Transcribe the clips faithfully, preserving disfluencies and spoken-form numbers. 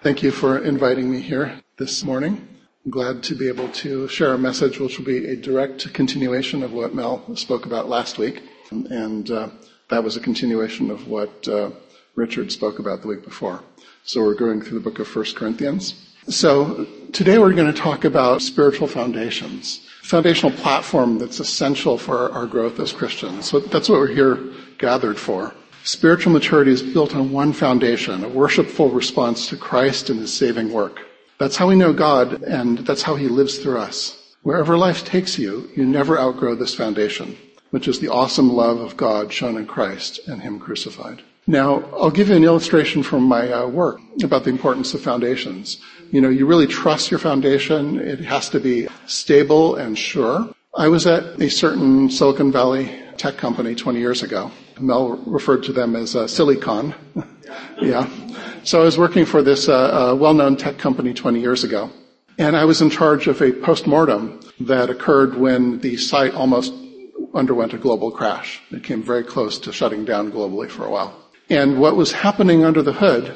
Thank you for inviting me here this morning. I'm glad to be able to share a message which will be a direct continuation of what Mel spoke about last week. And uh, that was a continuation of what uh, Richard spoke about the week before. So we're going through the book of First Corinthians. So today we're going to talk about spiritual foundations, foundational platform that's essential for our growth as Christians. So that's what we're here gathered for. Spiritual maturity is built on one foundation, a worshipful response to Christ and his saving work. That's how we know God, and that's how he lives through us. Wherever life takes you, you never outgrow this foundation, which is the awesome love of God shown in Christ and him crucified. Now, I'll give you an illustration from my uh, work about the importance of foundations. You know, you really trust your foundation. It has to be stable and sure. I was at a certain Silicon Valley tech company twenty years ago. Mel referred to them as uh, Silicon. Yeah. So I was working for this uh, uh, well-known tech company twenty years ago. And I was in charge of a postmortem that occurred when the site almost underwent a global crash. It came very close to shutting down globally for a while. And what was happening under the hood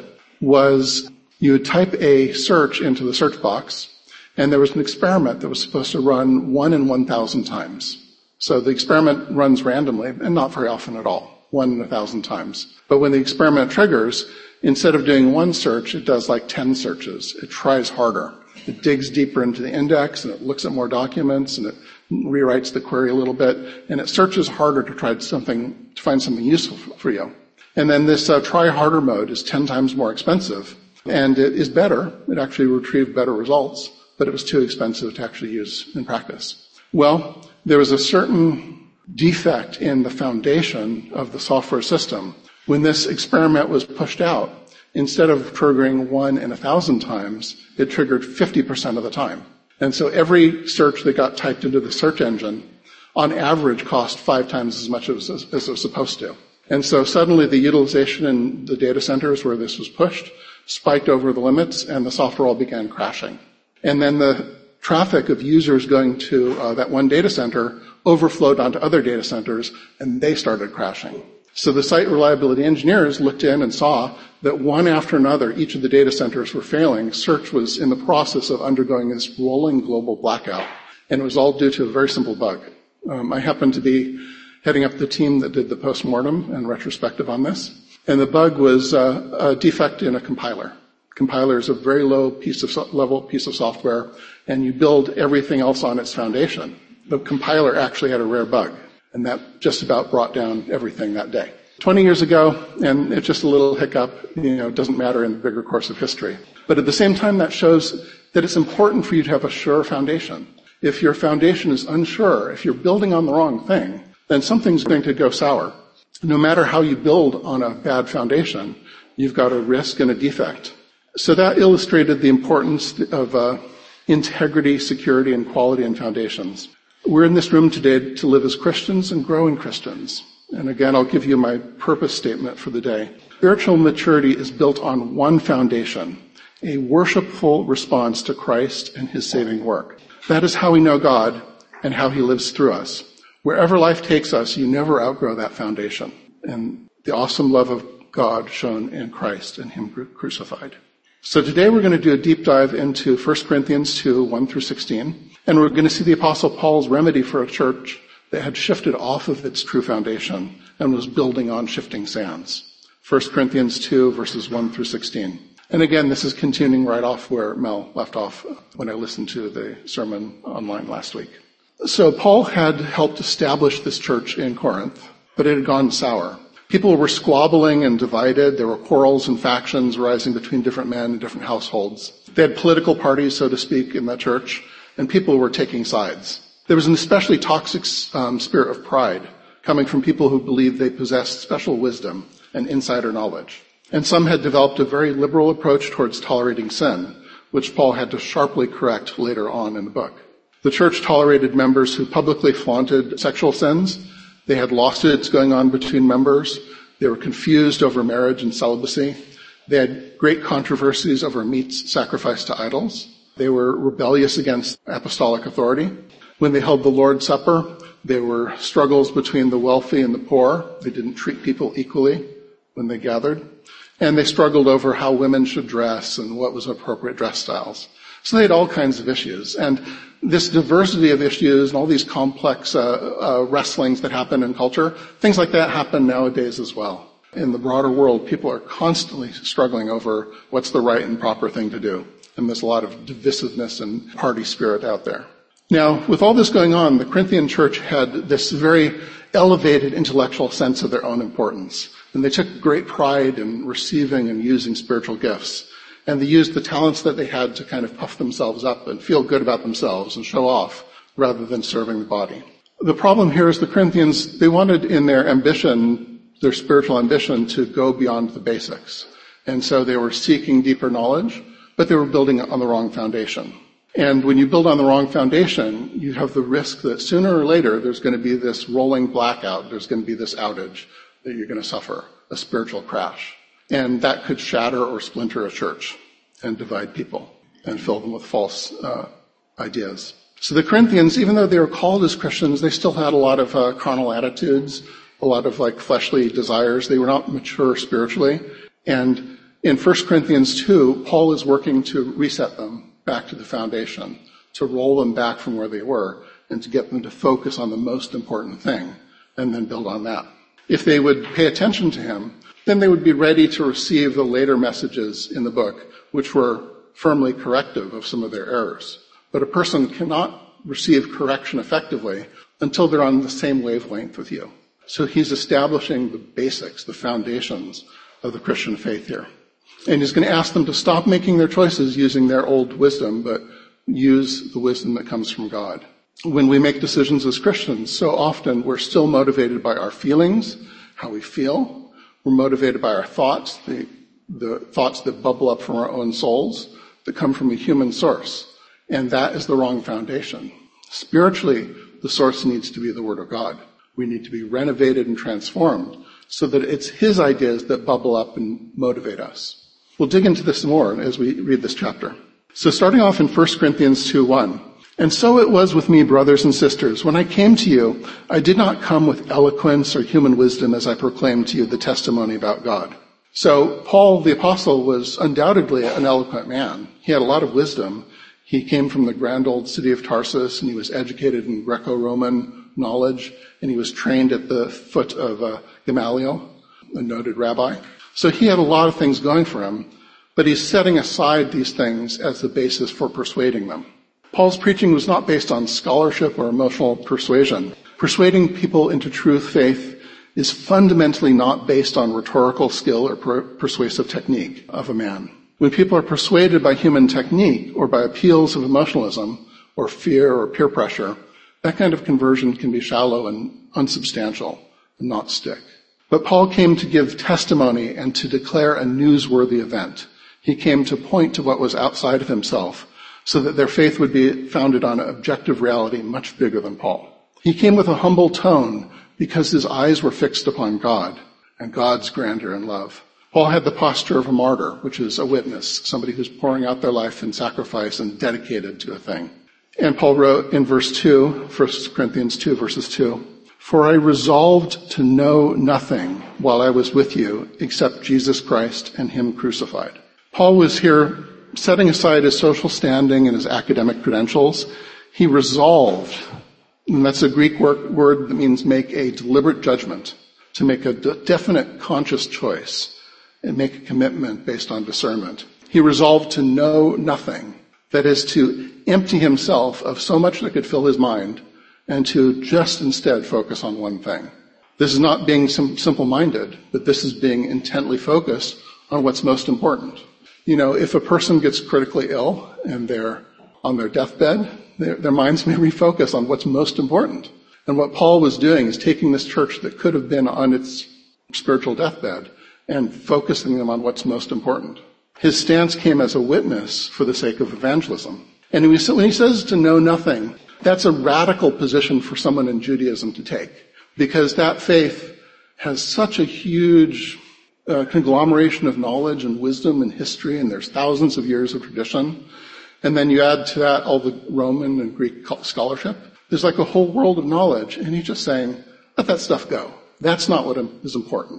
was you would type a search into the search box, and there was an experiment that was supposed to run one in one thousand times. So the experiment runs randomly, and not very often at all, one in a thousand times. But when the experiment triggers, instead of doing one search, it does like ten searches. It tries harder. It digs deeper into the index, and it looks at more documents, and it rewrites the query a little bit, and it searches harder to try something, to find something useful for you. And then this uh, try harder mode is ten times more expensive, and it is better. It actually retrieved better results, but it was too expensive to actually use in practice. Well, there was a certain defect in the foundation of the software system. When this experiment was pushed out, instead of triggering one in a thousand times, it triggered fifty percent of the time. And so every search that got typed into the search engine, on average, cost five times as much as, as it was supposed to. And so suddenly the utilization in the data centers where this was pushed spiked over the limits, and the software all began crashing. And then the traffic of users going to uh, that one data center overflowed onto other data centers, and they started crashing. So the site reliability engineers looked in and saw that one after another, each of the data centers were failing. Search was in the process of undergoing this rolling global blackout, and it was all due to a very simple bug. Um, I happened to be heading up the team that did the postmortem and retrospective on this, and the bug was uh, a defect in a compiler. Compiler is a very low piece of so- level piece of software, and you build everything else on its foundation. The compiler actually had a rare bug, and that just about brought down everything that day. twenty years ago, and it's just a little hiccup, you know, it doesn't matter in the bigger course of history. But at the same time, that shows that it's important for you to have a sure foundation. If your foundation is unsure, if you're building on the wrong thing, then something's going to go sour. No matter how you build on a bad foundation, you've got a risk and a defect. So that illustrated the importance of uh, integrity, security, and quality in foundations. We're in this room today to live as Christians and grow in Christians. And again, I'll give you my purpose statement for the day. Spiritual maturity is built on one foundation, a worshipful response to Christ and his saving work. That is how we know God and how he lives through us. Wherever life takes us, you never outgrow that foundation and the awesome love of God shown in Christ and him crucified. So today we're going to do a deep dive into First Corinthians two, one through sixteen, and we're going to see the Apostle Paul's remedy for a church that had shifted off of its true foundation and was building on shifting sands. First Corinthians two, verses one through sixteen. And again, this is continuing right off where Mel left off when I listened to the sermon online last week. So Paul had helped establish this church in Corinth, but it had gone sour. People were squabbling and divided. There were quarrels and factions rising between different men and different households. They had political parties, so to speak, in that church, and people were taking sides. There was an especially toxic um, spirit of pride coming from people who believed they possessed special wisdom and insider knowledge. And some had developed a very liberal approach towards tolerating sin, which Paul had to sharply correct later on in the book. The church tolerated members who publicly flaunted sexual sins. They had lawsuits going on between members. They were confused over marriage and celibacy. They had great controversies over meats sacrificed to idols. They were rebellious against apostolic authority. When they held the Lord's Supper, there were struggles between the wealthy and the poor. They didn't treat people equally when they gathered. And they struggled over how women should dress and what was appropriate dress styles. So they had all kinds of issues. And this diversity of issues and all these complex uh, uh, wrestlings that happen in culture, things like that happen nowadays as well. In the broader world, people are constantly struggling over what's the right and proper thing to do. And there's a lot of divisiveness and party spirit out there. Now, with all this going on, the Corinthian church had this very elevated intellectual sense of their own importance. And they took great pride in receiving and using spiritual gifts. And they used the talents that they had to kind of puff themselves up and feel good about themselves and show off rather than serving the body. The problem here is the Corinthians, they wanted in their ambition, their spiritual ambition, to go beyond the basics. And so they were seeking deeper knowledge, but they were building on the wrong foundation. And when you build on the wrong foundation, you have the risk that sooner or later there's going to be this rolling blackout, there's going to be this outage that you're going to suffer, a spiritual crash. And that could shatter or splinter a church and divide people and fill them with false uh, ideas. So the Corinthians, even though they were called as Christians, they still had a lot of uh, carnal attitudes, a lot of like fleshly desires. They were not mature spiritually. And in First Corinthians two, Paul is working to reset them back to the foundation, to roll them back from where they were and to get them to focus on the most important thing and then build on that. If they would pay attention to him, then they would be ready to receive the later messages in the book, which were firmly corrective of some of their errors. But a person cannot receive correction effectively until they're on the same wavelength with you. So he's establishing the basics, the foundations of the Christian faith here. And he's going to ask them to stop making their choices using their old wisdom, but use the wisdom that comes from God. When we make decisions as Christians, so often we're still motivated by our feelings, how we feel. We're motivated by our thoughts, the, the thoughts that bubble up from our own souls, that come from a human source. And that is the wrong foundation. Spiritually, the source needs to be the Word of God. We need to be renovated and transformed so that it's His ideas that bubble up and motivate us. We'll dig into this more as we read this chapter. So starting off in First Corinthians two one. And so it was with me, brothers and sisters. When I came to you, I did not come with eloquence or human wisdom as I proclaimed to you the testimony about God. So Paul the apostle was undoubtedly an eloquent man. He had a lot of wisdom. He came from the grand old city of Tarsus, and he was educated in Greco-Roman knowledge, and he was trained at the foot of uh, Gamaliel, a noted rabbi. So he had a lot of things going for him, but he's setting aside these things as the basis for persuading them. Paul's preaching was not based on scholarship or emotional persuasion. Persuading people into truth, faith, is fundamentally not based on rhetorical skill or per- persuasive technique of a man. When people are persuaded by human technique or by appeals of emotionalism or fear or peer pressure, that kind of conversion can be shallow and unsubstantial and not stick. But Paul came to give testimony and to declare a newsworthy event. He came to point to what was outside of himself, so that their faith would be founded on objective reality much bigger than Paul. He came with a humble tone because his eyes were fixed upon God and God's grandeur and love. Paul had the posture of a martyr, which is a witness, somebody who's pouring out their life in sacrifice and dedicated to a thing. And Paul wrote in verse two, First Corinthians two, verses two, For I resolved to know nothing while I was with you except Jesus Christ and Him crucified. Paul was here setting aside his social standing and his academic credentials. He resolved, and that's a Greek word, word that means make a deliberate judgment, to make a de- definite conscious choice and make a commitment based on discernment. He resolved to know nothing, that is to empty himself of so much that could fill his mind and to just instead focus on one thing. This is not being sim- simple-minded, but this is being intently focused on what's most important. You know, if a person gets critically ill and they're on their deathbed, their, their minds may refocus on what's most important. And what Paul was doing is taking this church that could have been on its spiritual deathbed and focusing them on what's most important. His stance came as a witness for the sake of evangelism. And when he says to know nothing, that's a radical position for someone in Judaism to take, because that faith has such a huge uh, conglomeration of knowledge and wisdom and history, and there's thousands of years of tradition. And then you add to that all the Roman and Greek scholarship. There's like a whole world of knowledge, and he's just saying, let that stuff go. That's not what is important.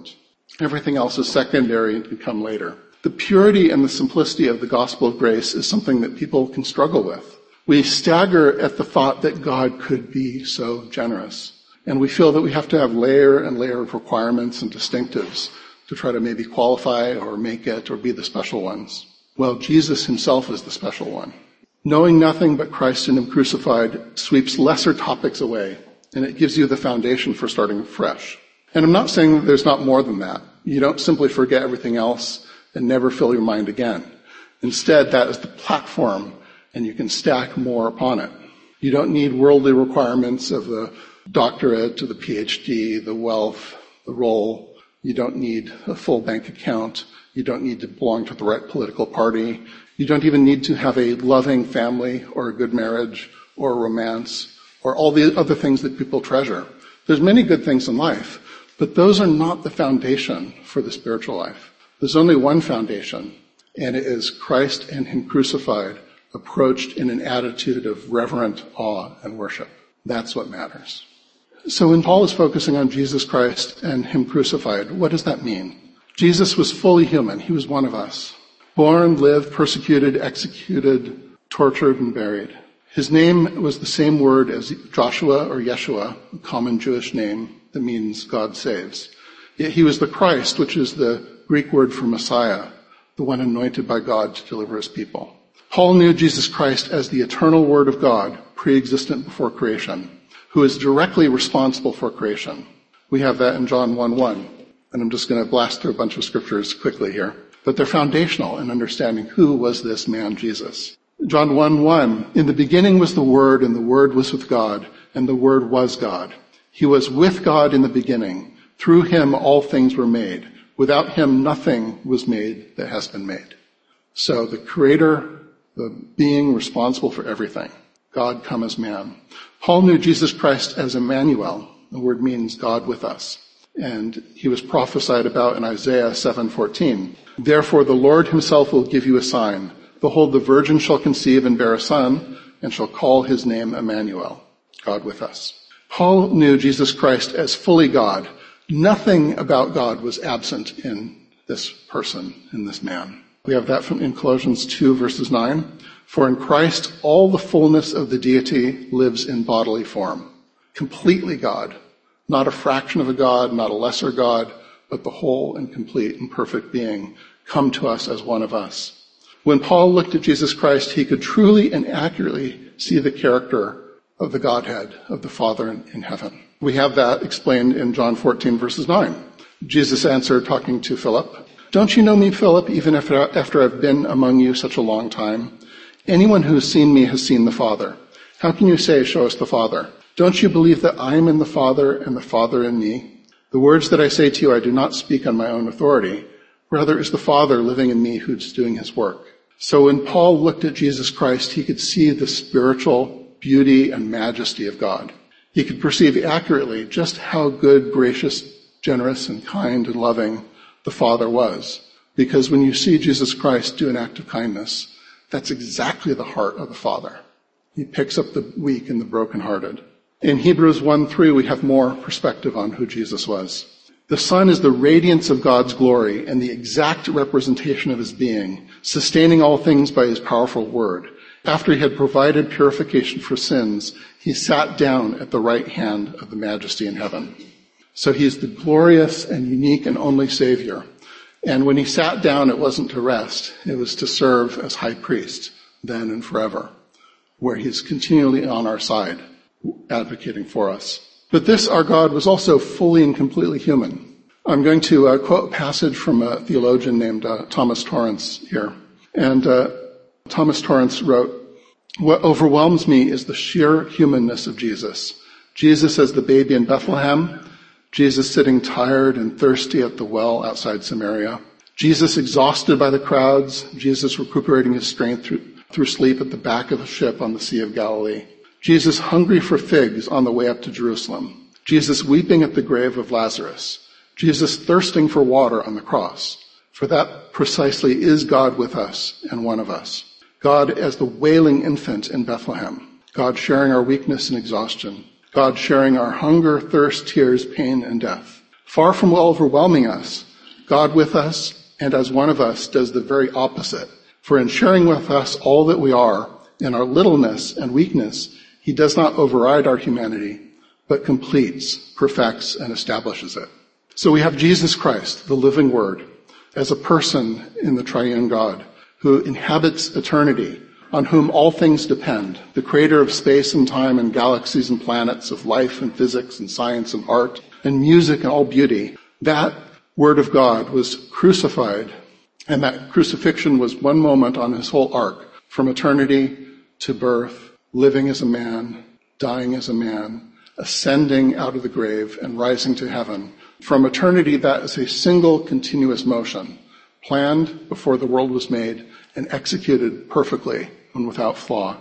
Everything else is secondary and can come later. The purity and the simplicity of the gospel of grace is something that people can struggle with. We stagger at the thought that God could be so generous. And we feel that we have to have layer and layer of requirements and distinctives to try to maybe qualify or make it or be the special ones. Well, Jesus himself is the special one. Knowing nothing but Christ and him crucified sweeps lesser topics away, and it gives you the foundation for starting fresh. And I'm not saying that there's not more than that. You don't simply forget everything else and never fill your mind again. Instead, that is the platform, and you can stack more upon it. You don't need worldly requirements of the doctorate to the P H D, the wealth, the role. You don't need a full bank account. You don't need to belong to the right political party. You don't even need to have a loving family or a good marriage or a romance or all the other things that people treasure. There's many good things in life, but those are not the foundation for the spiritual life. There's only one foundation, and it is Christ and him crucified, approached in an attitude of reverent awe and worship. That's what matters. So when Paul is focusing on Jesus Christ and him crucified, what does that mean? Jesus was fully human. He was one of us. Born, lived, persecuted, executed, tortured, and buried. His name was the same word as Joshua or Yeshua, a common Jewish name that means God saves. Yet he was the Christ, which is the Greek word for Messiah, the one anointed by God to deliver his people. Paul knew Jesus Christ as the eternal Word of God, pre-existent before creation, who is directly responsible for creation. We have that in John one one, and I'm just going to blast through a bunch of scriptures quickly here. But they're foundational in understanding who was this man Jesus. John one one, in the beginning was the Word, and the Word was with God, and the Word was God. He was with God in the beginning. Through him all things were made. Without him nothing was made that has been made. So the Creator, the being responsible for everything, God come as man. Paul knew Jesus Christ as Emmanuel. The word means God with us. And he was prophesied about in Isaiah seven fourteen. Therefore the Lord himself will give you a sign. Behold, the virgin shall conceive and bear a son, and shall call his name Emmanuel, God with us. Paul knew Jesus Christ as fully God. Nothing about God was absent in this person, in this man. We have that from in Colossians two, verses nine. For in Christ all the fullness of the deity lives in bodily form. Completely God. Not a fraction of a God, not a lesser God, but the whole and complete and perfect being come to us as one of us. When Paul looked at Jesus Christ, he could truly and accurately see the character of the Godhead, of the Father in heaven. We have that explained in John fourteen, verses nine. Jesus answered, talking to Philip, don't you know me, Philip, even after, after I've been among you such a long time? Anyone who has seen me has seen the Father. How can you say, show us the Father? Don't you believe that I am in the Father and the Father in me? The words that I say to you, I do not speak on my own authority. Rather, is the Father living in me who's doing his work. So when Paul looked at Jesus Christ, he could see the spiritual beauty and majesty of God. He could perceive accurately just how good, gracious, generous, and kind and loving the Father was. Because when you see Jesus Christ do an act of kindness, that's exactly the heart of the Father. He picks up the weak and the brokenhearted. In Hebrews one three, we have more perspective on who Jesus was. The Son is the radiance of God's glory and the exact representation of his being, sustaining all things by his powerful word. After he had provided purification for sins, he sat down at the right hand of the Majesty in heaven. So he is the glorious and unique and only Savior. And when he sat down, it wasn't to rest. It was to serve as high priest, then and forever, where he's continually on our side, advocating for us. But this, our God, was also fully and completely human. I'm going to uh, quote a passage from a theologian named uh, Thomas Torrance here. And uh, Thomas Torrance wrote, what overwhelms me is the sheer humanness of Jesus. Jesus as the baby in Bethlehem, Jesus sitting tired and thirsty at the well outside Samaria, Jesus exhausted by the crowds, Jesus recuperating his strength through, through sleep at the back of a ship on the Sea of Galilee, Jesus hungry for figs on the way up to Jerusalem, Jesus weeping at the grave of Lazarus, Jesus thirsting for water on the cross. For that precisely is God with us and one of us. God as the wailing infant in Bethlehem, God sharing our weakness and exhaustion, God sharing our hunger, thirst, tears, pain, and death. Far from overwhelming us, God with us and as one of us does the very opposite. For in sharing with us all that we are, in our littleness and weakness, he does not override our humanity, but completes, perfects, and establishes it. So we have Jesus Christ, the living Word, as a person in the triune God, who inhabits eternity, on whom all things depend, the creator of space and time and galaxies and planets, of life and physics and science and art and music and all beauty. That Word of God was crucified, and that crucifixion was one moment on his whole arc, from eternity to birth, living as a man, dying as a man, ascending out of the grave and rising to heaven. From eternity, that is a single continuous motion, planned before the world was made and executed perfectly and without flaw.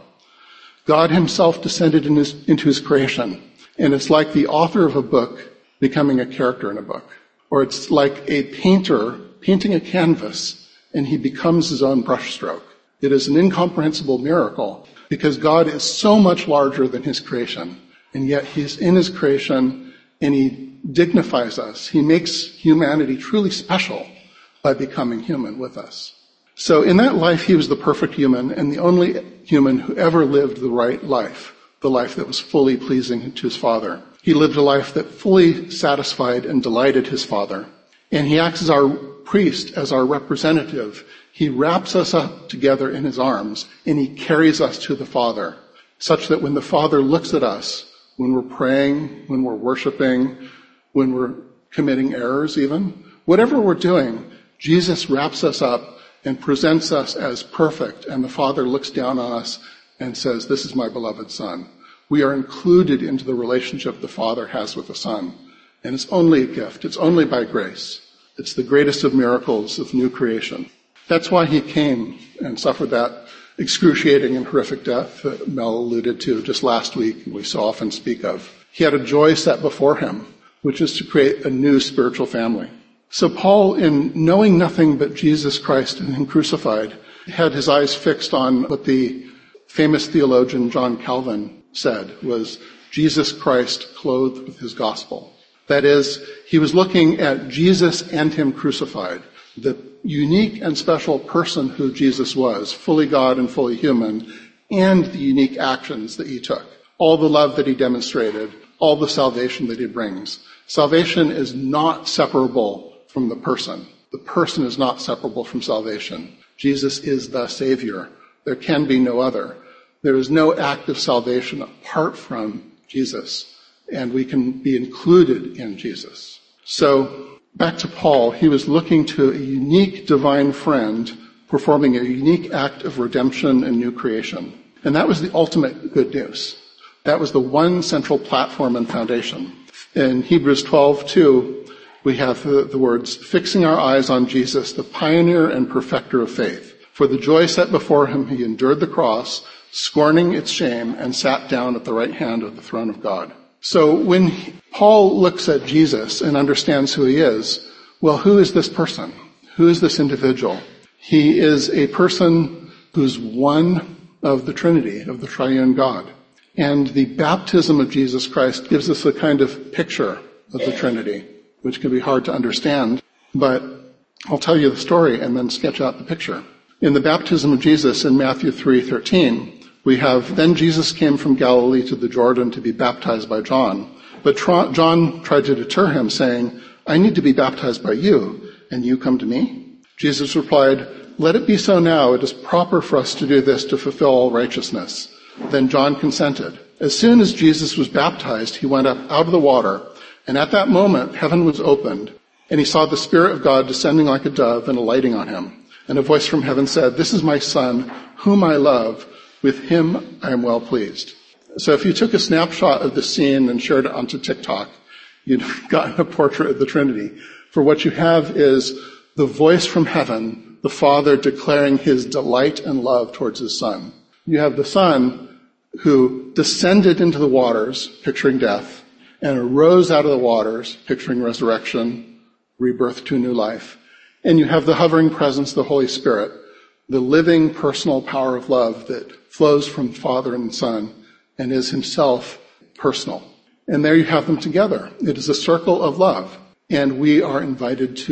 God himself descended in his, into his creation, and it's like the author of a book becoming a character in a book. Or it's like a painter painting a canvas and he becomes his own brushstroke. It is an incomprehensible miracle because God is so much larger than his creation, and yet he's in his creation and he dignifies us. He makes humanity truly special by becoming human with us. So in that life, he was the perfect human and the only human who ever lived the right life, the life that was fully pleasing to his Father. He lived a life that fully satisfied and delighted his Father. And he acts as our priest, as our representative. He wraps us up together in his arms and he carries us to the Father, such that when the Father looks at us, when we're praying, when we're worshiping, when we're committing errors even, whatever we're doing, Jesus wraps us up and presents us as perfect, and the Father looks down on us and says, "This is my beloved Son." We are included into the relationship the Father has with the Son, and it's only a gift. It's only by grace. It's the greatest of miracles of new creation. That's why he came and suffered that excruciating and horrific death that Mel alluded to just last week, and we so often speak of. He had a joy set before him, which is to create a new spiritual family. So Paul, in knowing nothing but Jesus Christ and him crucified, had his eyes fixed on what the famous theologian John Calvin said was Jesus Christ clothed with his gospel. That is, he was looking at Jesus and him crucified, the unique and special person who Jesus was, fully God and fully human, and the unique actions that he took, all the love that he demonstrated, all the salvation that he brings. Salvation is not separable from the person. The person is not separable from salvation. Jesus is the Savior. There can be no other. There is no act of salvation apart from Jesus, and we can be included in Jesus. So, back to Paul, he was looking to a unique divine friend performing a unique act of redemption and new creation. And that was the ultimate good news. That was the one central platform and foundation. In Hebrews twelve two, we have the, the words, "Fixing our eyes on Jesus, the pioneer and perfecter of faith. For the joy set before him, he endured the cross, scorning its shame, and sat down at the right hand of the throne of God." So when he, Paul looks at Jesus and understands who he is, well, who is this person? Who is this individual? He is a person who's one of the Trinity, of the triune God. And the baptism of Jesus Christ gives us a kind of picture of the Trinity, which can be hard to understand, but I'll tell you the story and then sketch out the picture. In the baptism of Jesus in Matthew three thirteen, we have, "Then Jesus came from Galilee to the Jordan to be baptized by John. But John tried to deter him, saying, 'I need to be baptized by you, and you come to me?' Jesus replied, 'Let it be so now. It is proper for us to do this to fulfill all righteousness.' Then John consented. As soon as Jesus was baptized, he went up out of the water, and at that moment heaven was opened, and he saw the Spirit of God descending like a dove and alighting on him. And a voice from heaven said, 'This is my Son, whom I love. With him I am well pleased.'" So if you took a snapshot of the scene and shared it onto TikTok, you'd gotten a portrait of the Trinity. For what you have is the voice from heaven, the Father declaring his delight and love towards his Son. You have the Son who descended into the waters, picturing death, and arose out of the waters, picturing resurrection, rebirth to a new life. And you have the hovering presence of the Holy Spirit, the living personal power of love that flows from Father and Son and is himself personal. And there you have them together. It is a circle of love. And we are invited to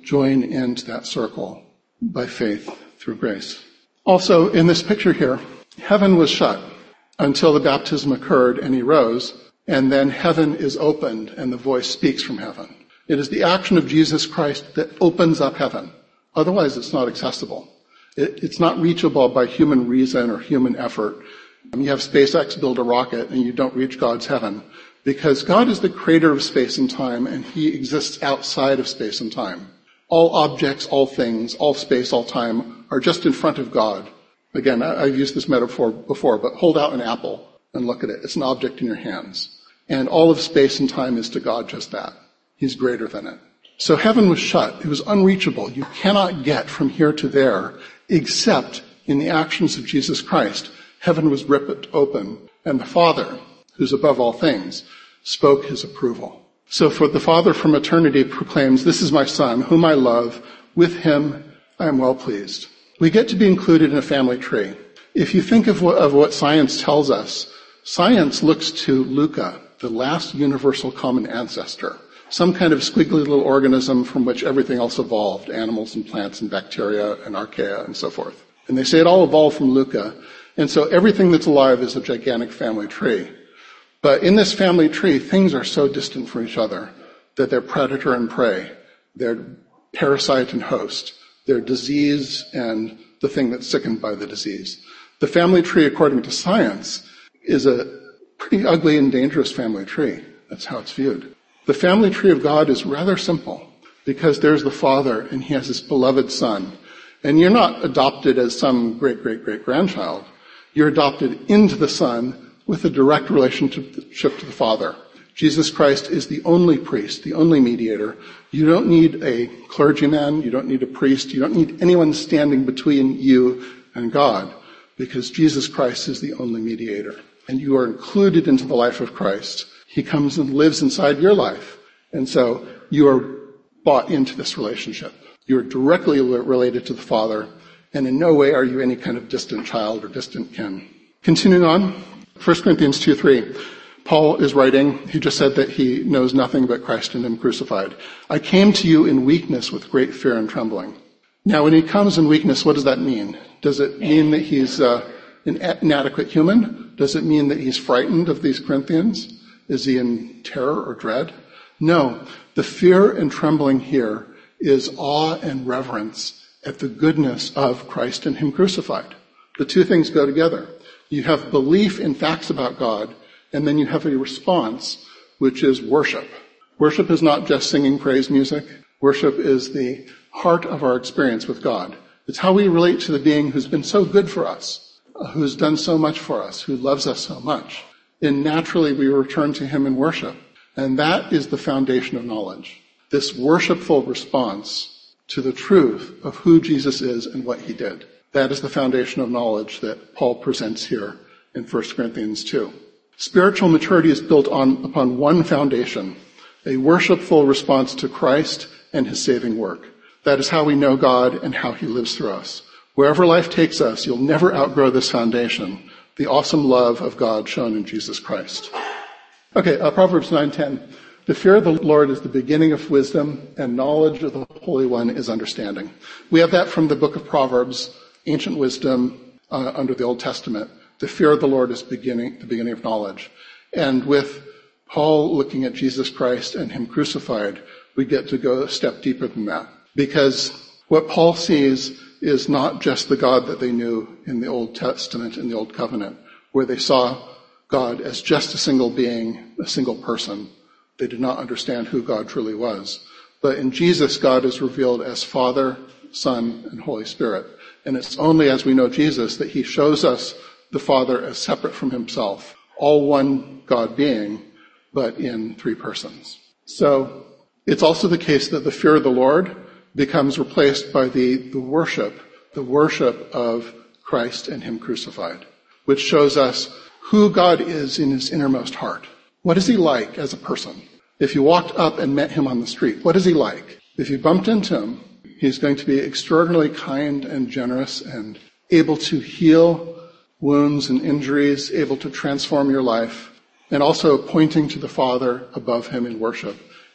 join into that circle by faith through grace. Also, in this picture here, heaven was shut until the baptism occurred and he rose, and then heaven is opened and the voice speaks from heaven. It is the action of Jesus Christ that opens up heaven. Otherwise, it's not accessible. It, it's not reachable by human reason or human effort. You have SpaceX build a rocket and you don't reach God's heaven, because God is the creator of space and time, and he exists outside of space and time. All objects, all things, all space, all time are just in front of God. Again, I've used this metaphor before, but hold out an apple and look at it. It's an object in your hands. And all of space and time is to God just that. He's greater than it. So heaven was shut. It was unreachable. You cannot get from here to there except in the actions of Jesus Christ. Heaven was ripped open, and the Father, who's above all things, spoke his approval. So for the Father from eternity proclaims, "This is my Son, whom I love. With him I am well pleased." We get to be included in a family tree. If you think of what, of what science tells us, science looks to Luca, the last universal common ancestor, some kind of squiggly little organism from which everything else evolved, animals and plants and bacteria and archaea and so forth. And they say it all evolved from Luca. And so everything that's alive is a gigantic family tree. But in this family tree, things are so distant from each other that they're predator and prey. They're parasite and host. They're disease and the thing that's sickened by the disease. The family tree, according to science, is a pretty ugly and dangerous family tree. That's how it's viewed. The family tree of God is rather simple, because there's the Father and he has his beloved Son. And you're not adopted as some great-great-great-grandchild. You're adopted into the Son with a direct relationship to the Father. Jesus Christ is the only priest, the only mediator. You don't need a clergyman, you don't need a priest, you don't need anyone standing between you and God, because Jesus Christ is the only mediator. And you are included into the life of Christ. He comes and lives inside your life. And so you are bought into this relationship. You are directly related to the Father, and in no way are you any kind of distant child or distant kin. Continuing on, First Corinthians two three. Paul is writing, he just said that he knows nothing but Christ and him crucified. "I came to you in weakness with great fear and trembling." Now, when he comes in weakness, what does that mean? Does it mean that he's uh, an inadequate human? Does it mean that he's frightened of these Corinthians? Is he in terror or dread? No. The fear and trembling here is awe and reverence at the goodness of Christ and him crucified. The two things go together. You have belief in facts about God, and then you have a response, which is worship. Worship is not just singing praise music. Worship is the heart of our experience with God. It's how we relate to the being who's been so good for us, who's done so much for us, who loves us so much. And naturally we return to him in worship. And that is the foundation of knowledge. This worshipful response to the truth of who Jesus is and what he did. That is the foundation of knowledge that Paul presents here in First Corinthians two. Spiritual maturity is built on upon one foundation, a worshipful response to Christ and his saving work. That is how we know God and how he lives through us. Wherever life takes us, you'll never outgrow this foundation, the awesome love of God shown in Jesus Christ. Okay, uh, Proverbs nine ten. The fear of the Lord is the beginning of wisdom, and knowledge of the Holy One is understanding. We have that from the book of Proverbs, ancient wisdom uh, under the Old Testament. The fear of the Lord is beginning, the beginning of knowledge. And with Paul looking at Jesus Christ and him crucified, we get to go a step deeper than that. Because what Paul sees is not just the God that they knew in the Old Testament, in the Old Covenant, where they saw God as just a single being, a single person. They did not understand who God truly was. But in Jesus, God is revealed as Father, Son, and Holy Spirit. And it's only as we know Jesus that he shows us the Father as separate from himself, all one God being, but in three persons. So it's also the case that the fear of the Lord becomes replaced by the, the worship, the worship of Christ and him crucified, which shows us who God is in his innermost heart. What is he like as a person? If you walked up and met him on the street, what is he like? If you bumped into him, he's going to be extraordinarily kind and generous and able to heal wounds and injuries, able to transform your life, and also pointing to the Father above him in worship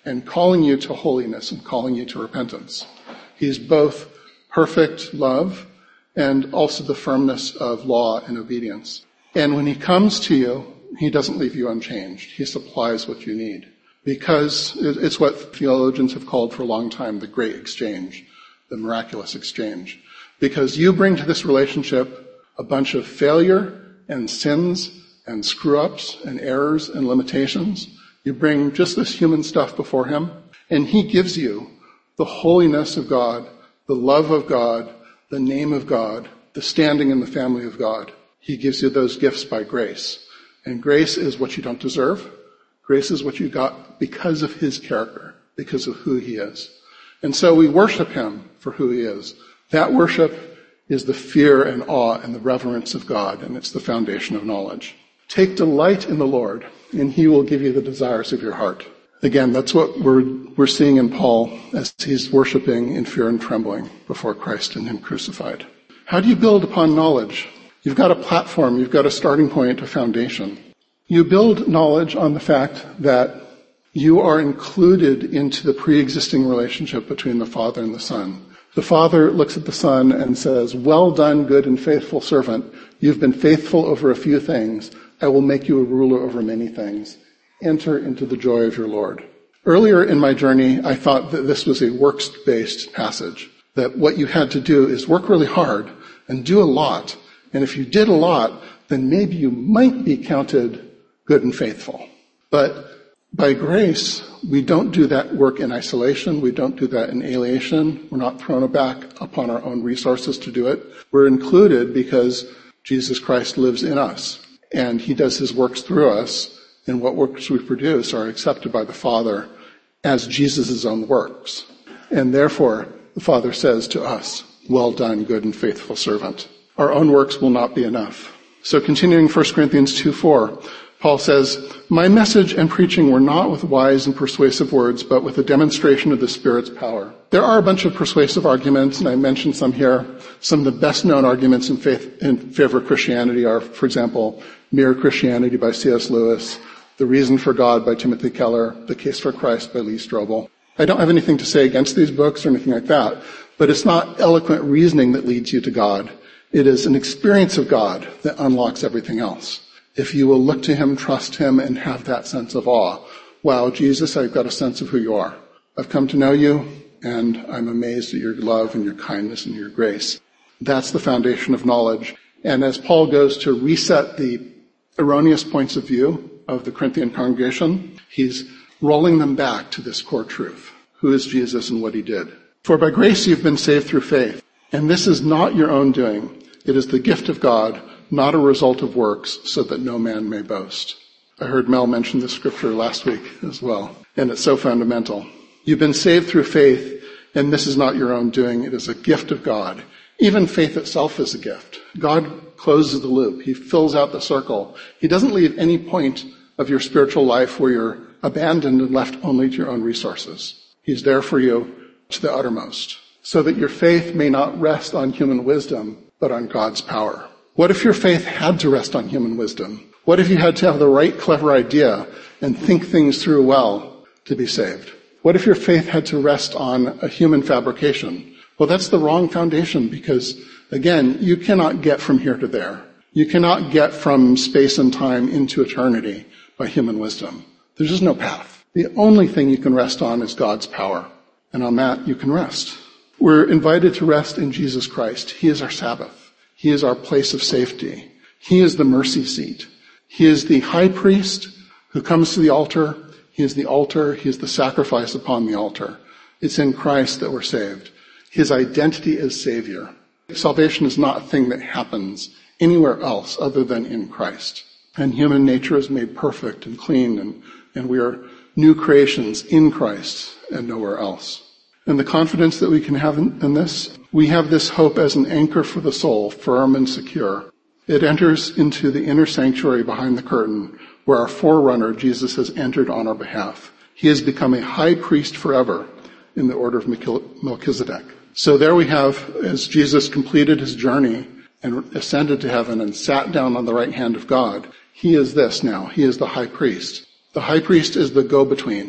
and calling you to holiness and calling you to repentance. He's both perfect love and also the firmness of law and obedience. And when he comes to you, he doesn't leave you unchanged. He supplies what you need. Because it's what theologians have called for a long time the great exchange, the miraculous exchange. Because you bring to this relationship a bunch of failure and sins and screw-ups and errors and limitations. You bring just this human stuff before him, and he gives you the holiness of God, the love of God, the name of God, the standing in the family of God. He gives you those gifts by grace. And grace is what you don't deserve. Grace is what you got because of his character, because of who he is. And so we worship him for who he is. That worship is the fear and awe and the reverence of God, and it's the foundation of knowledge. Take delight in the Lord, and he will give you the desires of your heart. Again, that's what we're, we're seeing in Paul as he's worshiping in fear and trembling before Christ and him crucified. How do you build upon knowledge? You've got a platform, you've got a starting point, a foundation. You build knowledge on the fact that you are included into the pre-existing relationship between the Father and the Son. The Father looks at the Son and says, "Well done, good and faithful servant. You've been faithful over a few things. I will make you a ruler over many things. Enter into the joy of your Lord." Earlier in my journey, I thought that this was a works-based passage, that what you had to do is work really hard and do a lot. And if you did a lot, then maybe you might be counted good and faithful. But by grace, we don't do that work in isolation. We don't do that in alienation. We're not thrown back upon our own resources to do it. We're included because Jesus Christ lives in us, and he does his works through us, and what works we produce are accepted by the Father as Jesus' own works. And therefore, the Father says to us, "Well done, good and faithful servant." Our own works will not be enough. So continuing First Corinthians two four, Paul says, "My message and preaching were not with wise and persuasive words, but with a demonstration of the Spirit's power." There are a bunch of persuasive arguments, and I mentioned some here. Some of the best-known arguments in, faith, in favor of Christianity are, for example, Mere Christianity by C S Lewis, The Reason for God by Timothy Keller, The Case for Christ by Lee Strobel. I don't have anything to say against these books or anything like that, but it's not eloquent reasoning that leads you to God. It is an experience of God that unlocks everything else. If you will look to him, trust him, and have that sense of awe. Wow, Jesus, I've got a sense of who you are. I've come to know you, and I'm amazed at your love and your kindness and your grace. That's the foundation of knowledge. And as Paul goes to reset the erroneous points of view of the Corinthian congregation, he's rolling them back to this core truth. Who is Jesus and what he did? "For by grace you've been saved through faith, and this is not your own doing. It is the gift of God, not a result of works, so that no man may boast." I heard Mel mention this scripture last week as well, and it's so fundamental. You've been saved through faith, and this is not your own doing. It is a gift of God. Even faith itself is a gift. God closes the loop. He fills out the circle. He doesn't leave any point of your spiritual life where you're abandoned and left only to your own resources. He's there for you to the uttermost, so that your faith may not rest on human wisdom, but on God's power. What if your faith had to rest on human wisdom? What if you had to have the right clever idea and think things through well to be saved? What if your faith had to rest on a human fabrication? Well, that's the wrong foundation because, again, you cannot get from here to there. You cannot get from space and time into eternity by human wisdom. There's just no path. The only thing you can rest on is God's power. And on that, you can rest. We're invited to rest in Jesus Christ. He is our Sabbath. He is our place of safety. He is the mercy seat. He is the high priest who comes to the altar. He is the altar. He is the sacrifice upon the altar. It's in Christ that we're saved. His identity as Savior. Salvation is not a thing that happens anywhere else other than in Christ. And human nature is made perfect and clean, and, and we are new creations in Christ and nowhere else. And the confidence that we can have in, in this, we have this hope as an anchor for the soul, firm and secure. It enters into the inner sanctuary behind the curtain, where our forerunner, Jesus, has entered on our behalf. He has become a high priest forever in the order of Melchizedek. So there we have, as Jesus completed his journey and ascended to heaven and sat down on the right hand of God, he is this now. He is the high priest. The high priest is the go-between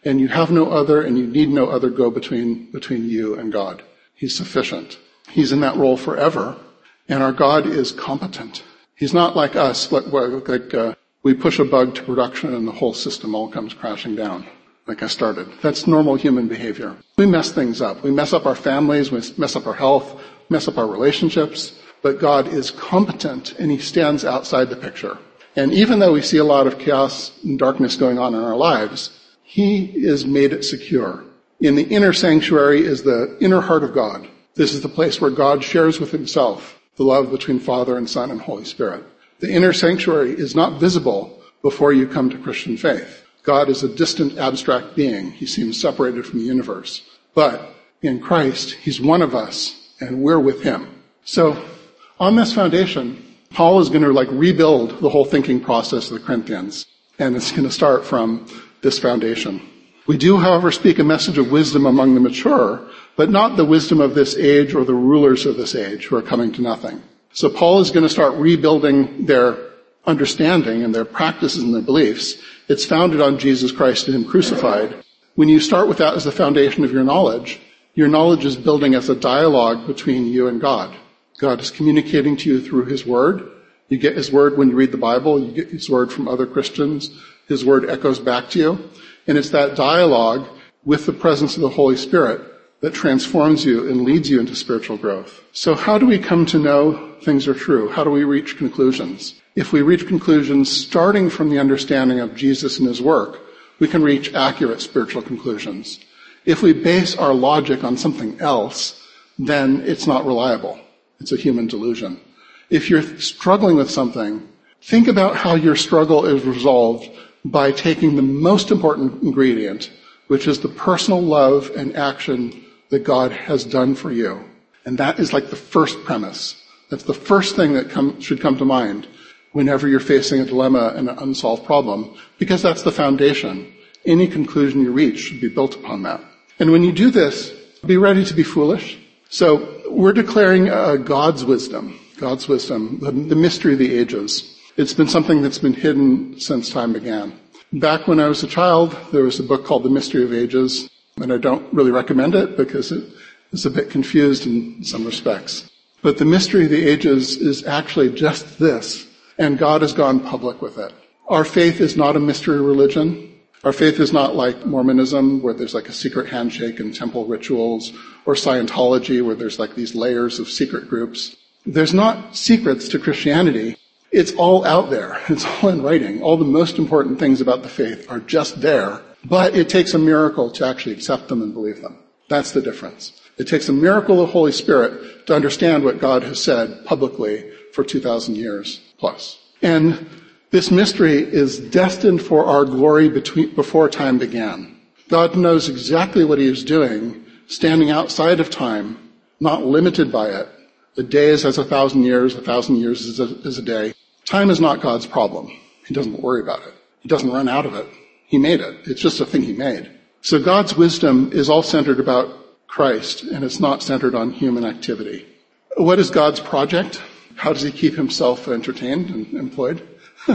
And you have no other, and you need no other go between, between you and God. He's sufficient. He's in that role forever. And our God is competent. He's not like us, like, like uh, we push a bug to production and the whole system all comes crashing down, like I started. That's normal human behavior. We mess things up. We mess up our families, we mess up our health, mess up our relationships. But God is competent, and he stands outside the picture. And even though we see a lot of chaos and darkness going on in our lives, he has made it secure. In the inner sanctuary is the inner heart of God. This is the place where God shares with himself the love between Father and Son and Holy Spirit. The inner sanctuary is not visible before you come to Christian faith. God is a distant, abstract being. He seems separated from the universe. But in Christ, he's one of us, and we're with him. So, on this foundation, Paul is going to like rebuild the whole thinking process of the Corinthians. And it's going to start from this foundation. We do, however, speak a message of wisdom among the mature, but not the wisdom of this age or the rulers of this age who are coming to nothing. So Paul is going to start rebuilding their understanding and their practices and their beliefs. It's founded on Jesus Christ and him crucified. When you start with that as the foundation of your knowledge, your knowledge is building as a dialogue between you and God. God is communicating to you through his word. You get his word when you read the Bible. You get his word from other Christians. His word echoes back to you. And it's that dialogue with the presence of the Holy Spirit that transforms you and leads you into spiritual growth. So how do we come to know things are true? How do we reach conclusions? If we reach conclusions starting from the understanding of Jesus and his work, we can reach accurate spiritual conclusions. If we base our logic on something else, then it's not reliable. It's a human delusion. If you're struggling with something, think about how your struggle is resolved by taking the most important ingredient, which is the personal love and action that God has done for you. And that is like the first premise. That's the first thing that come, should come to mind whenever you're facing a dilemma and an unsolved problem, because that's the foundation. Any conclusion you reach should be built upon that. And when you do this, be ready to be foolish. So we're declaring uh, God's wisdom, God's wisdom, the, the mystery of the ages. It's been something that's been hidden since time began. Back when I was a child, there was a book called The Mystery of Ages, and I don't really recommend it because it is a bit confused in some respects. But the mystery of the ages is actually just this, and God has gone public with it. Our faith is not a mystery religion. Our faith is not like Mormonism, where there's like a secret handshake and temple rituals, or Scientology, where there's like these layers of secret groups. There's not secrets to Christianity. It's all out there. It's all in writing. All the most important things about the faith are just there, but it takes a miracle to actually accept them and believe them. That's the difference. It takes a miracle of the Holy Spirit to understand what God has said publicly for two thousand years plus. And this mystery is destined for our glory between, before time began. God knows exactly what he is doing, standing outside of time, not limited by it. A day is as a thousand years, a thousand years is a, is a day. Time is not God's problem. He doesn't worry about it. He doesn't run out of it. He made it. It's just a thing he made. So God's wisdom is all centered about Christ, and it's not centered on human activity. What is God's project? How does he keep himself entertained and employed?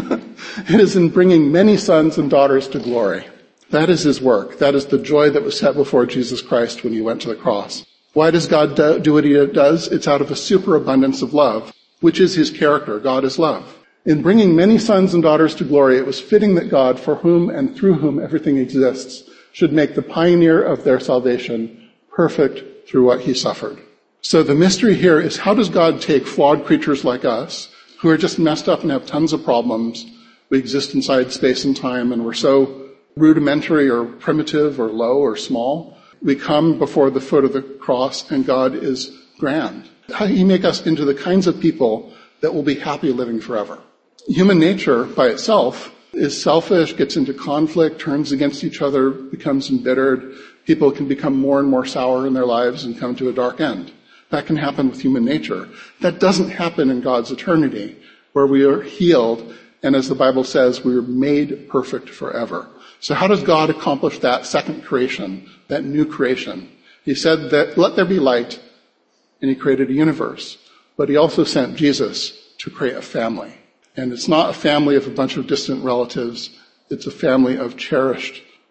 It is in bringing many sons and daughters to glory. That is his work. That is the joy that was set before Jesus Christ when he went to the cross. Why does God do what he does? It's out of a superabundance of love, which is his character. God is love. In bringing many sons and daughters to glory, it was fitting that God, for whom and through whom everything exists, should make the pioneer of their salvation perfect through what he suffered. So the mystery here is, how does God take flawed creatures like us, who are just messed up and have tons of problems? We exist inside space and time, and we're so rudimentary or primitive or low or small. We come before the foot of the cross, and God is grand. How do he make us into the kinds of people that will be happy living forever? Human nature by itself is selfish, gets into conflict, turns against each other, becomes embittered. People can become more and more sour in their lives and come to a dark end. That can happen with human nature. That doesn't happen in God's eternity, where we are healed, and as the Bible says, we are made perfect forever. So how does God accomplish that second creation, that new creation? He said that, let there be light, and he created a universe. But he also sent Jesus to create a family. And it's not a family of a bunch of distant relatives. It's a family of cherished,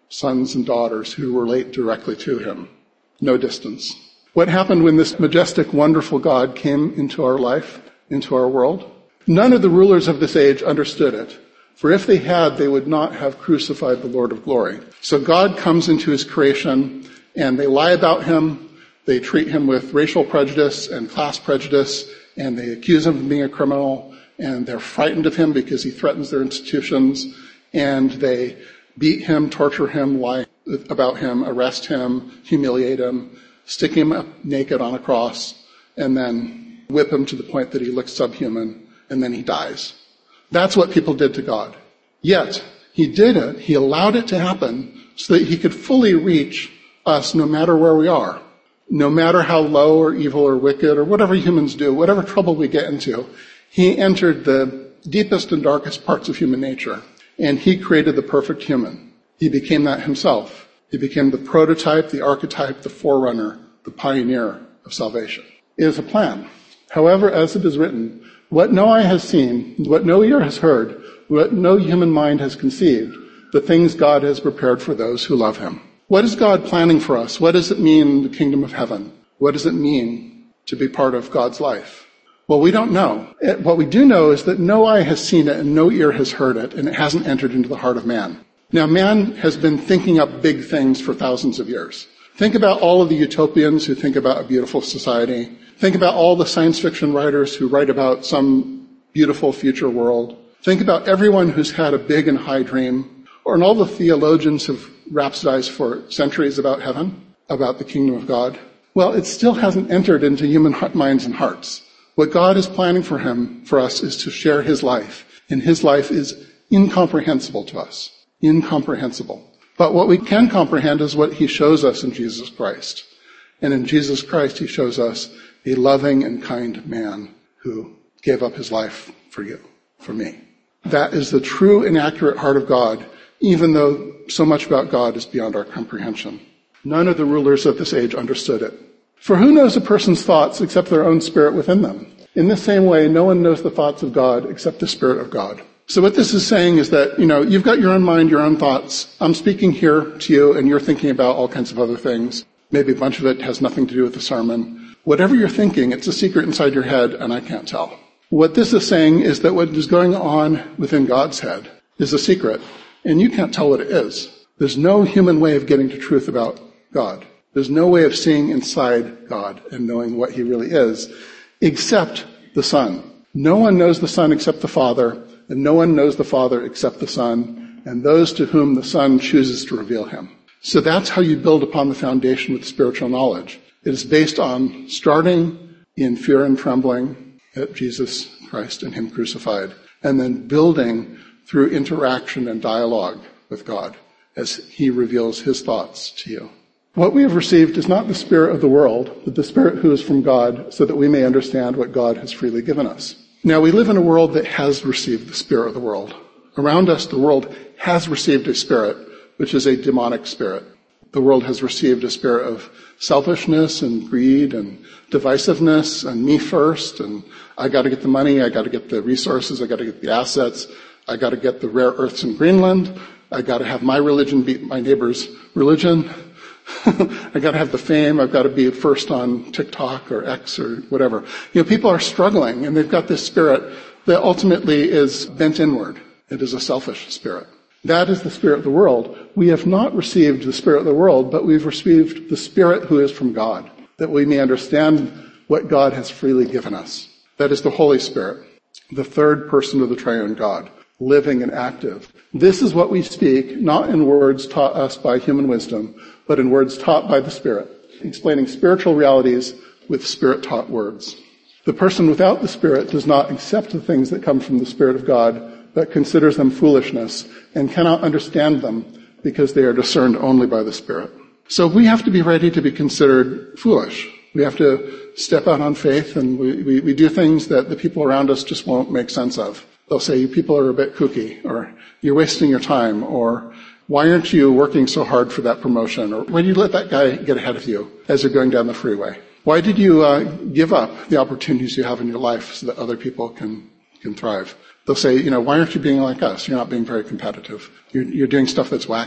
sons and daughters who relate directly to him. No distance. What happened when this majestic, wonderful God came into our life, into our world? None of the rulers of this age understood it. For if they had, they would not have crucified the Lord of glory. So God comes into his creation, and they lie about him. They treat him with racial prejudice and class prejudice, and they accuse him of being a criminal, and they're frightened of him because he threatens their institutions, and they beat him, torture him, lie about him, arrest him, humiliate him, stick him up naked on a cross, and then whip him to the point that he looks subhuman, and then he dies. That's what people did to God. Yet, he did it, he allowed it to happen so that he could fully reach us no matter where we are. No matter how low or evil or wicked or whatever humans do, whatever trouble we get into, he entered the deepest and darkest parts of human nature, and he created the perfect human. He became that himself. He became the prototype, the archetype, the forerunner, the pioneer of salvation. It is a plan. However, as it is written, what no eye has seen, what no ear has heard, what no human mind has conceived, the things God has prepared for those who love him. What is God planning for us? What does it mean, the kingdom of heaven? What does it mean to be part of God's life? Well, we don't know. What we do know is that no eye has seen it and no ear has heard it, and it hasn't entered into the heart of man. Now, man has been thinking up big things for thousands of years. Think about all of the utopians who think about a beautiful society. Think about all the science fiction writers who write about some beautiful future world. Think about everyone who's had a big and high dream. Or and all the theologians who've rhapsodized for centuries about heaven, about the kingdom of God. Well, it still hasn't entered into human minds and hearts. What God is planning for him, for us, is to share his life. And his life is incomprehensible to us. Incomprehensible. But what we can comprehend is what he shows us in Jesus Christ. And in Jesus Christ, he shows us a loving and kind man who gave up his life for you, for me. That is the true and accurate heart of God, even though so much about God is beyond our comprehension. None of the rulers of this age understood it. For who knows a person's thoughts except their own spirit within them? In the same way, no one knows the thoughts of God except the Spirit of God. So what this is saying is that, you know, you've got your own mind, your own thoughts. I'm speaking here to you, and you're thinking about all kinds of other things. Maybe a bunch of it has nothing to do with the sermon. Whatever you're thinking, it's a secret inside your head, and I can't tell. What this is saying is that what is going on within God's head is a secret, and you can't tell what it is. There's no human way of getting to truth about God. There's no way of seeing inside God and knowing what he really is, except the Son. No one knows the Son except the Father, and no one knows the Father except the Son, and those to whom the Son chooses to reveal him. So that's how you build upon the foundation with spiritual knowledge. It is based on starting in fear and trembling at Jesus Christ and him crucified, and then building through interaction and dialogue with God as he reveals his thoughts to you. What we have received is not the spirit of the world, but the Spirit who is from God, so that we may understand what God has freely given us. Now, we live in a world that has received the spirit of the world. Around us, the world has received a spirit, which is a demonic spirit. The world has received a spirit of selfishness and greed and divisiveness and me first, and I got to get the money, I got to get the resources, I got to get the assets, I got to get the rare earths in Greenland, I got to have my religion beat my neighbor's religion. I got to have the fame. I've got to be first on TikTok or X or whatever. You know, people are struggling, and they've got this spirit that ultimately is bent inward. It is a selfish spirit. That is the spirit of the world. We have not received the spirit of the world, but we've received the Spirit who is from God, that we may understand what God has freely given us. That is the Holy Spirit, the third person of the triune God, living and active. This is what we speak, not in words taught us by human wisdom, but in words taught by the Spirit, explaining spiritual realities with Spirit-taught words. The person without the Spirit does not accept the things that come from the Spirit of God, but considers them foolishness and cannot understand them because they are discerned only by the Spirit. So we have to be ready to be considered foolish. We have to step out on faith, and we, we, we do things that the people around us just won't make sense of. They'll say, you people are a bit kooky, or you're wasting your time, or why aren't you working so hard for that promotion? Or why did you let that guy get ahead of you as you're going down the freeway? Why did you uh, give up the opportunities you have in your life so that other people can, can thrive? They'll say, you know, why aren't you being like us? You're not being very competitive. You're, you're doing stuff that's wacky.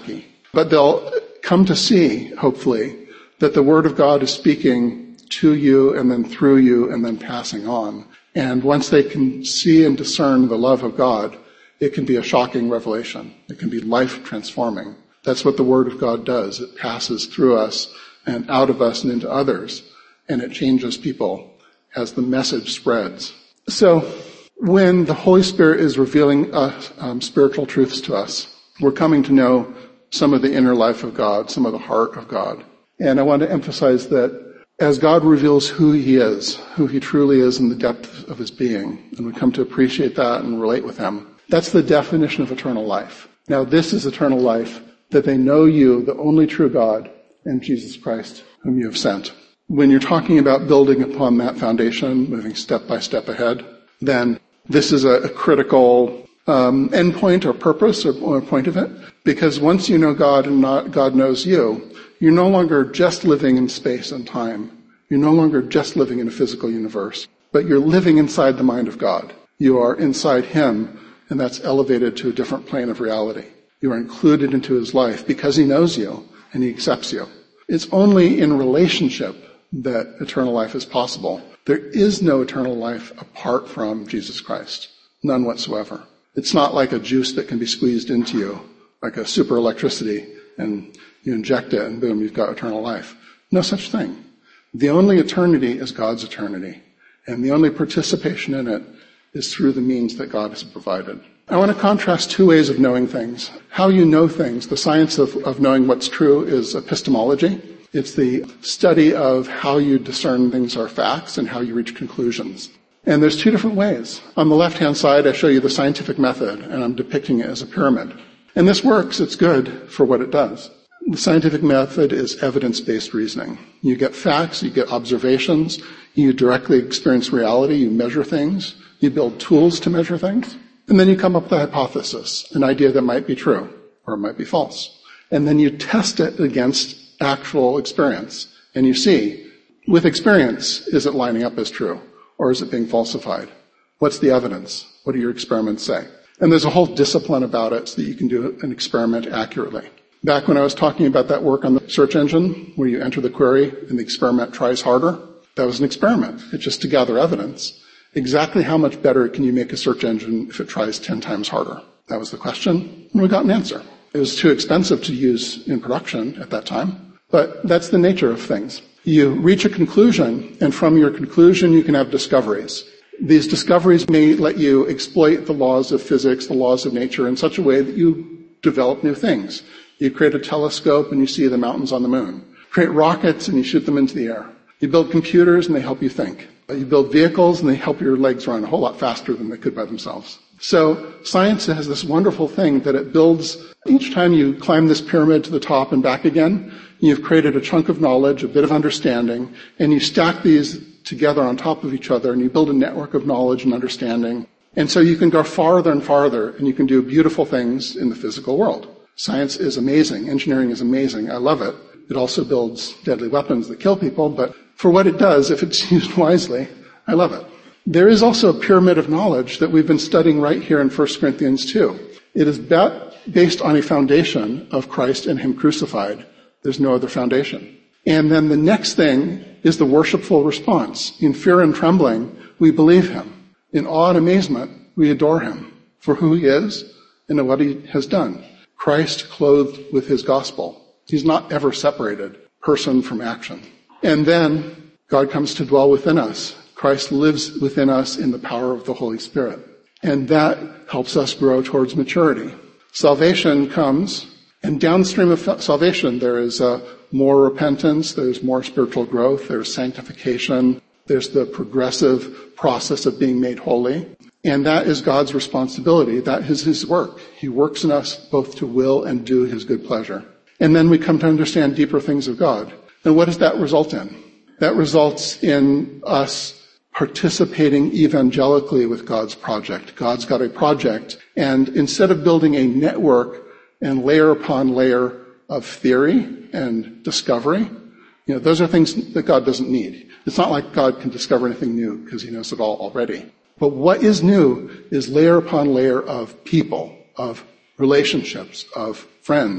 But they'll come to see, hopefully, that the Word of God is speaking to you and then through you and then passing on. And once they can see and discern the love of God, it can be a shocking revelation. It can be life transforming. That's what the Word of God does. It passes through us and out of us and into others, and it changes people as the message spreads. So when the Holy Spirit is revealing us, um, spiritual truths to us, we're coming to know some of the inner life of God, some of the heart of God. And I want to emphasize that as God reveals who He is, who He truly is in the depth of His being, and we come to appreciate that and relate with Him, that's the definition of eternal life. Now, this is eternal life, that they know you, the only true God, and Jesus Christ, whom you have sent. When you're talking about building upon that foundation, moving step by step ahead, then this is a, a critical um, endpoint or purpose or, or point of it. Because once you know God and not, God knows you, you're no longer just living in space and time. You're no longer just living in a physical universe, but you're living inside the mind of God. You are inside Him, and that's elevated to a different plane of reality. You are included into His life because He knows you and He accepts you. It's only in relationship that eternal life is possible. There is no eternal life apart from Jesus Christ. None whatsoever. It's not like a juice that can be squeezed into you, like a super electricity, and you inject it and boom, you've got eternal life. No such thing. The only eternity is God's eternity. And the only participation in it is through the means that God has provided. I want to contrast two ways of knowing things. How you know things, the science of, of knowing what's true, is epistemology. It's the study of how you discern things are facts and how you reach conclusions. And there's two different ways. On the left-hand side, I show you the scientific method, and I'm depicting it as a pyramid. And this works. It's good for what it does. The scientific method is evidence-based reasoning. You get facts, you get observations, you directly experience reality, you measure things, you build tools to measure things, and then you come up with a hypothesis, an idea that might be true or it might be false. And then you test it against actual experience, and you see, with experience, is it lining up as true or is it being falsified? What's the evidence? What do your experiments say? And there's a whole discipline about it so that you can do an experiment accurately. Back when I was talking about that work on the search engine, where you enter the query and the experiment tries harder, that was an experiment. It's just to gather evidence. Exactly how much better can you make a search engine if it tries ten times harder? That was the question, and we got an answer. It was too expensive to use in production at that time, but that's the nature of things. You reach a conclusion, and from your conclusion you can have discoveries. These discoveries may let you exploit the laws of physics, the laws of nature, in such a way that you develop new things. You create a telescope and you see the mountains on the moon. Create rockets and you shoot them into the air. You build computers and they help you think. You build vehicles and they help your legs run a whole lot faster than they could by themselves. So science has this wonderful thing that it builds. Each time you climb this pyramid to the top and back again, you've created a chunk of knowledge, a bit of understanding, and you stack these together on top of each other and you build a network of knowledge and understanding. And so you can go farther and farther and you can do beautiful things in the physical world. Science is amazing. Engineering is amazing. I love it. It also builds deadly weapons that kill people, but for what it does, if it's used wisely, I love it. There is also a pyramid of knowledge that we've been studying right here in First Corinthians two. It is based on a foundation of Christ and Him crucified. There's no other foundation. And then the next thing is the worshipful response. In fear and trembling, we believe Him. In awe and amazement, we adore Him for who He is and what He has done. Christ clothed with His gospel. He's not ever separated, person from action. And then God comes to dwell within us. Christ lives within us in the power of the Holy Spirit. And that helps us grow towards maturity. Salvation comes, and downstream of salvation there is uh, more repentance, there's more spiritual growth, there's sanctification, there's the progressive process of being made holy. And that is God's responsibility. That is His work. He works in us both to will and do His good pleasure. And then we come to understand deeper things of God. And what does that result in? That results in us participating evangelically with God's project. God's got a project, and instead of building a network and layer upon layer of theory and discovery, you know, those are things that God doesn't need. It's not like God can discover anything new because He knows it all already. But what is new is layer upon layer of people, of relationships, of friends,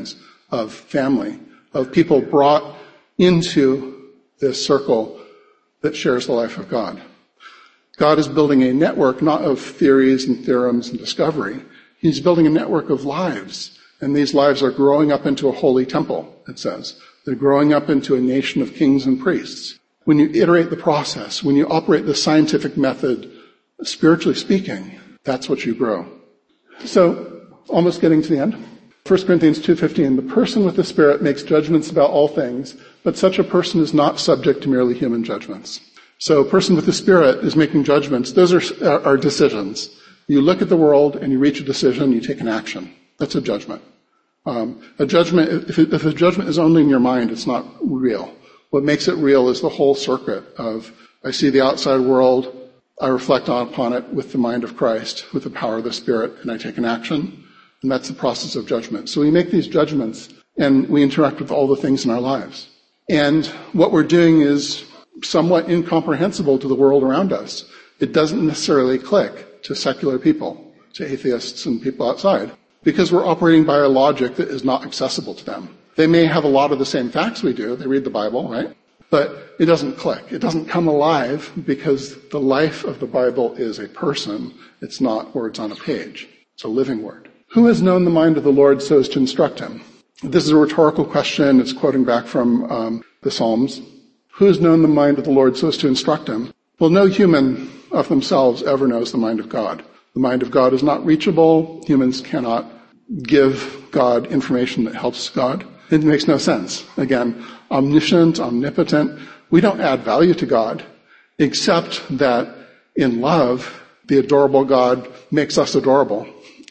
of family, of people brought into this circle that shares the life of God. God is building a network not of theories and theorems and discovery. He's building a network of lives, and these lives are growing up into a holy temple, it says. They're growing up into a nation of kings and priests. When you iterate the process, when you operate the scientific method, spiritually speaking, that's what you grow. So, almost getting to the end. First Corinthians two fifteen, the person with the Spirit makes judgments about all things, but such a person is not subject to merely human judgments. So a person with the Spirit is making judgments. Those are, are decisions. You look at the world and you reach a decision, you take an action. That's a judgment. Um, a judgment, if, it, if a judgment is only in your mind, it's not real. What makes it real is the whole circuit of, I see the outside world, I reflect upon it with the mind of Christ, with the power of the Spirit, and I take an action. And that's the process of judgment. So we make these judgments, and we interact with all the things in our lives. And what we're doing is somewhat incomprehensible to the world around us. It doesn't necessarily click to secular people, to atheists and people outside, because we're operating by a logic that is not accessible to them. They may have a lot of the same facts we do. They read the Bible, right? But it doesn't click. It doesn't come alive because the life of the Bible is a person. It's not words on a page. It's a living word. Who has known the mind of the Lord so as to instruct him? This is a rhetorical question. It's quoting back from um, the Psalms. Who has known the mind of the Lord so as to instruct him? Well, no human of themselves ever knows the mind of God. The mind of God is not reachable. Humans cannot give God information that helps God. It makes no sense. Again, omniscient, omnipotent. We don't add value to God, except that in love, the adorable God makes us adorable,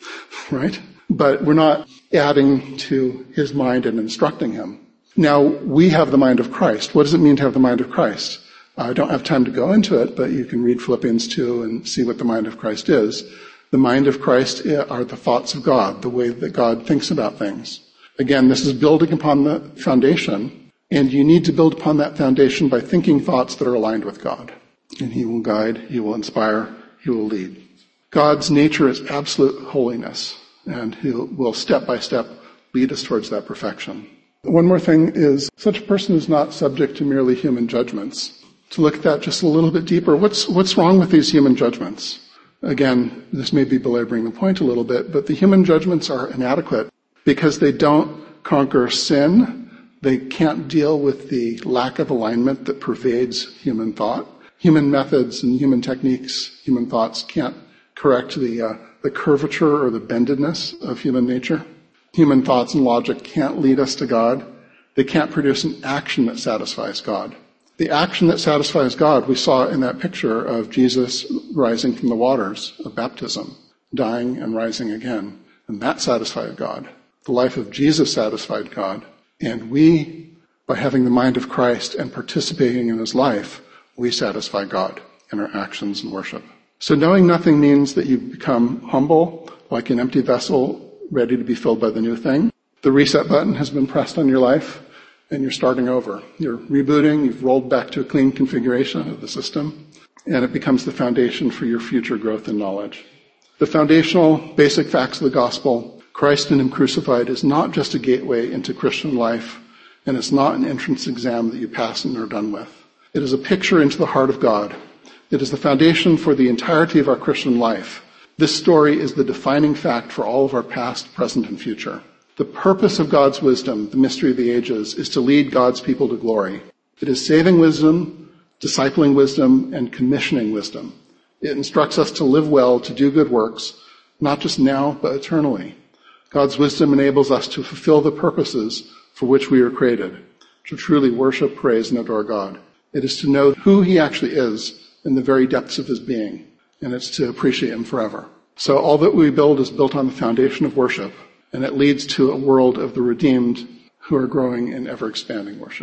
right? But we're not adding to his mind and instructing him. Now, we have the mind of Christ. What does it mean to have the mind of Christ? I don't have time to go into it, but you can read Philippians two and see what the mind of Christ is. The mind of Christ are the thoughts of God, the way that God thinks about things. Again, this is building upon the foundation, and you need to build upon that foundation by thinking thoughts that are aligned with God. And he will guide, he will inspire, he will lead. God's nature is absolute holiness, and he will step by step lead us towards that perfection. One more thing is, such a person is not subject to merely human judgments. To look at that just a little bit deeper, what's, what's wrong with these human judgments? Again, this may be belaboring the point a little bit, but the human judgments are inadequate because they don't conquer sin. They can't deal with the lack of alignment that pervades human thought. Human methods and human techniques, human thoughts can't correct the, uh, the curvature or the bendedness of human nature. Human thoughts and logic can't lead us to God. They can't produce an action that satisfies God. The action that satisfies God we saw in that picture of Jesus rising from the waters of baptism, dying and rising again. And that satisfied God. The life of Jesus satisfied God. And we, by having the mind of Christ and participating in his life, we satisfy God in our actions and worship. So knowing nothing means that you become humble, like an empty vessel ready to be filled by the new thing. The reset button has been pressed on your life, and you're starting over. You're rebooting, you've rolled back to a clean configuration of the system, and it becomes the foundation for your future growth and knowledge. The foundational basic facts of the gospel, Christ and him crucified, is not just a gateway into Christian life, and it's not an entrance exam that you pass and are done with. It is a picture into the heart of God. It is the foundation for the entirety of our Christian life. This story is the defining fact for all of our past, present, and future. The purpose of God's wisdom, the mystery of the ages, is to lead God's people to glory. It is saving wisdom, discipling wisdom, and commissioning wisdom. It instructs us to live well, to do good works, not just now, but eternally. God's wisdom enables us to fulfill the purposes for which we were created, to truly worship, praise, and adore God. It is to know who he actually is in the very depths of his being, and it's to appreciate him forever. So all that we build is built on the foundation of worship, and it leads to a world of the redeemed who are growing in ever-expanding worship.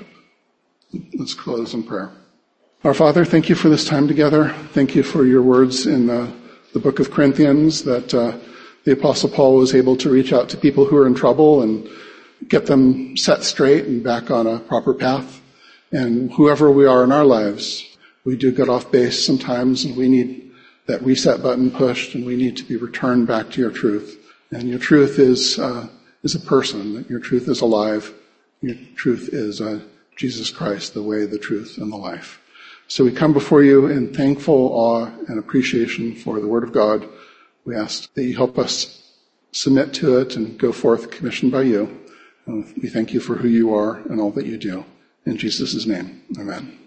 Let's close in prayer. Our Father, thank you for this time together. Thank you for your words in the, the book of Corinthians, that uh, the Apostle Paul was able to reach out to people who are in trouble and get them set straight and back on a proper path. And whoever we are in our lives, we do get off base sometimes, and we need that reset button pushed, and we need to be returned back to your truth. And your truth is uh, is a person, that your truth is alive. Your truth is uh, Jesus Christ, the way, the truth, and the life. So we come before you in thankful awe and appreciation for the Word of God. We ask that you help us submit to it and go forth commissioned by you. And we thank you for who you are and all that you do. In Jesus' name, amen.